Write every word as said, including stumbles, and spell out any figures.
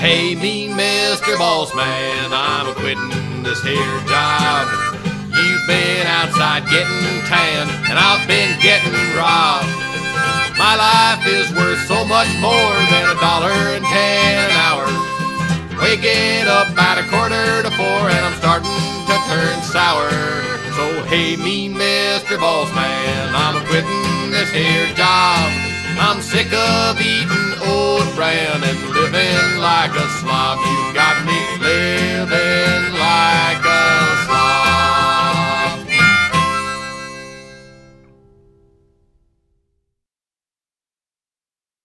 Hey, mean Mister Boss Man, I'm a quitting this here job. You've been outside getting tan, and I've been getting robbed. My life is worth so much more than a dollar and ten an hour. Waking up at a quarter to four, and I'm starting to turn sour. So hey, mean Mister Boss Man, I'm a quitting this here job. I'm sick of eating old bran and living like a slob. You've got